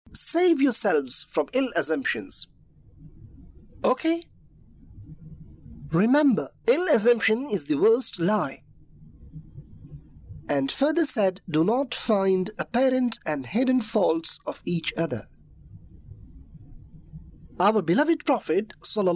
Save yourselves from ill assumptions. Okay? Remember, ill assumption is the worst lie. And further said, do not find apparent and hidden faults of each other. Our beloved Prophet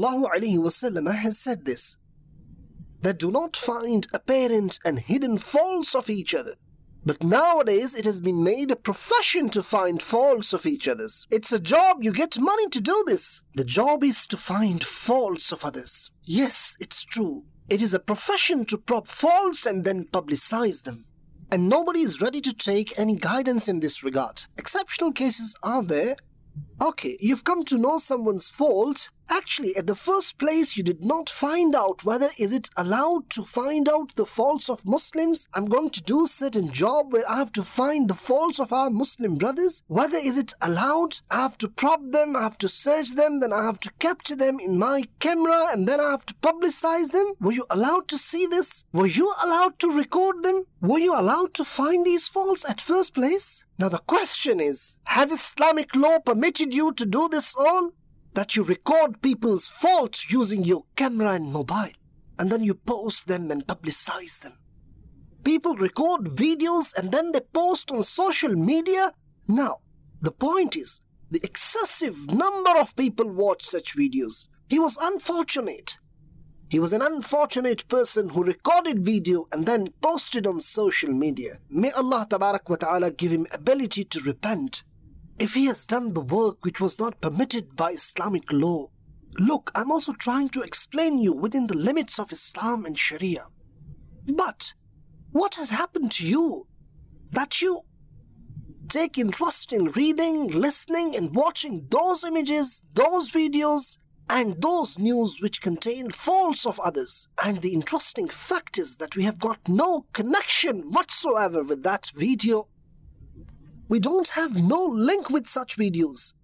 ﷺ has said this, that do not find apparent and hidden faults of each other. But nowadays it has been made a profession to find faults of each other's. It's a job, you get money to do this. The job is to find faults of others. Yes, it's true. It is a profession to prop faults and then publicize them. And nobody is ready to take any guidance in this regard. Exceptional cases are there. Okay, you've come to know someone's fault. Actually, at the first place, you did not find out whether is it allowed to find out the faults of Muslims. I'm going to do a certain job where I have to find the faults of our Muslim brothers. Whether is it allowed? I have to prop them, I have to search them, then I have to capture them in my camera, and then I have to publicize them. Were you allowed to see this? Were you allowed to record them? Were you allowed to find these faults at first place? Now the question is, has Islamic law permitted you to do this all? That you record people's faults using your camera and mobile, and then you post them and publicize them. People record videos and then they post on social media. Now, the point is, the excessive number of people watch such videos. He was unfortunate. He was an unfortunate person who recorded video and then posted on social media. May Allah Tabarak wa Ta'ala give him ability to repent if he has done the work which was not permitted by Islamic law. Look, I'm also trying to explain you within the limits of Islam and Sharia. But what has happened to you that you take interest in reading, listening and watching those images, those videos and those news which contain faults of others? And the interesting fact is that we have got no connection whatsoever with that video. We don't have no link with such videos.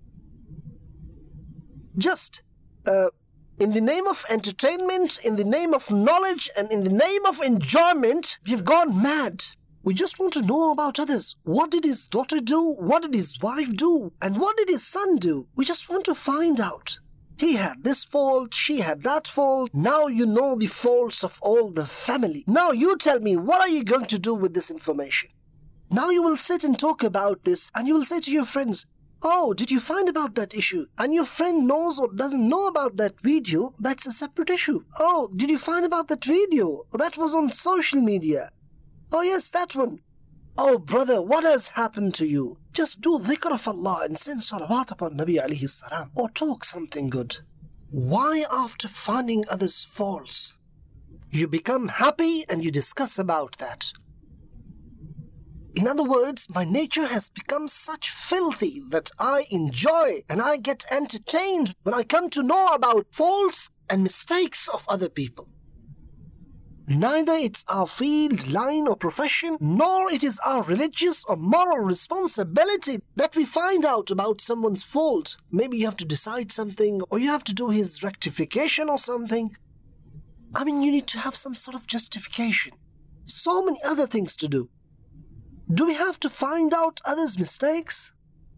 Just in the name of entertainment, in the name of knowledge, and in the name of enjoyment, we've gone mad. We just want to know about others. What did his daughter do? What did his wife do? And what did his son do? We just want to find out. He had this fault, she had that fault. Now you know the faults of all the family. Now you tell me, what are you going to do with this information? Now you will sit and talk about this and you will say to your friends, oh, did you find about that issue? And your friend knows or doesn't know about that video, that's a separate issue. Oh, did you find about that video? That was on social media. Oh yes, that one. Oh brother, what has happened to you? Just do dhikr of Allah and send salawat upon Nabi alayhi salam, or talk something good. Why after finding others' faults, you become happy and you discuss about that? In other words, my nature has become such filthy that I enjoy and I get entertained when I come to know about faults and mistakes of other people. Neither it's our field, line or profession, nor it is our religious or moral responsibility that we find out about someone's fault. Maybe you have to decide something, or you have to do his rectification or something. I mean, you need to have some sort of justification. So many other things to do. Do we have to find out others' mistakes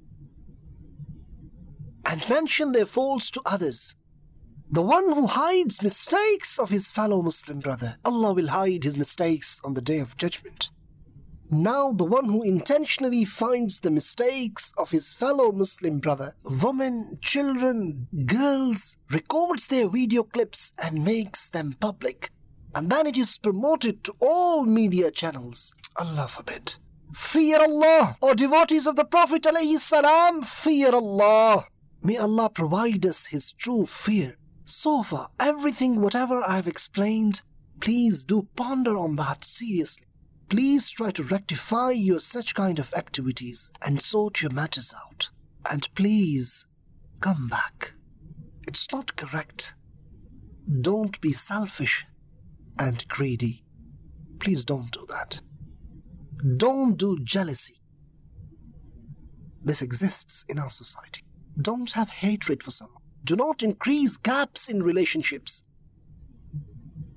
and mention their faults to others? The one who hides mistakes of his fellow Muslim brother, Allah will hide his mistakes on the Day of Judgment. Now the one who intentionally finds the mistakes of his fellow Muslim brother, women, children, girls, records their video clips and makes them public, and then it is promoted to all media channels. Allah forbid. Fear Allah, O devotees of the Prophet alayhi salam, fear Allah. May Allah provide us His true fear. So far, everything, whatever I have explained, please do ponder on that seriously. Please try to rectify your such kind of activities and sort your matters out. And please, come back. It's not correct. Don't be selfish and greedy. Please don't do that. Don't do jealousy. This exists in our society. Don't have hatred for someone. Do not increase gaps in relationships.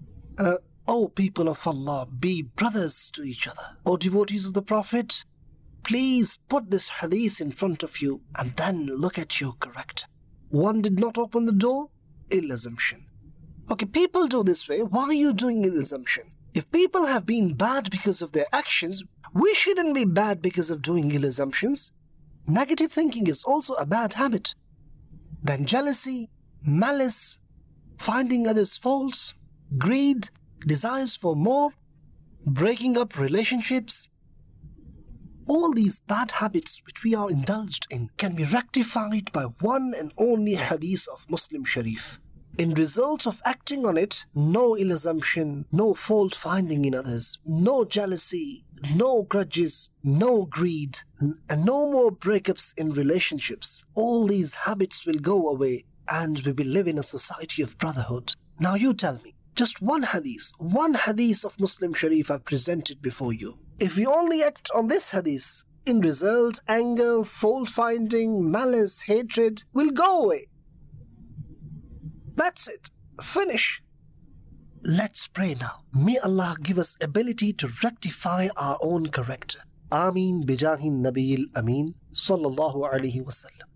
O people of Allah, be brothers to each other. O devotees of the Prophet, Please put this hadith in front of you and then look at your character. One did not open the door, ill assumption. Okay, people do this way. Why are you doing ill assumption? If people have been bad because of their actions, we shouldn't be bad because of doing ill assumptions. Negative thinking is also a bad habit. Then jealousy, malice, finding others' faults, greed, desires for more, breaking up relationships. All these bad habits which we are indulged in can be rectified by one and only hadith of Muslim Sharif. In result of acting on it, no ill assumption, no fault finding in others, no jealousy, no grudges, no greed, and no more breakups in relationships. All these habits will go away and we will live in a society of brotherhood. Now you tell me, just one hadith of Muslim Sharif I've presented before you. If we only act on this hadith, in result, anger, fault finding, malice, hatred will go away. That's it. Finish. Let's pray now. May Allah give us ability to rectify our own character. Ameen bijahin nabiyil ameen sallallahu alaihi wasallam.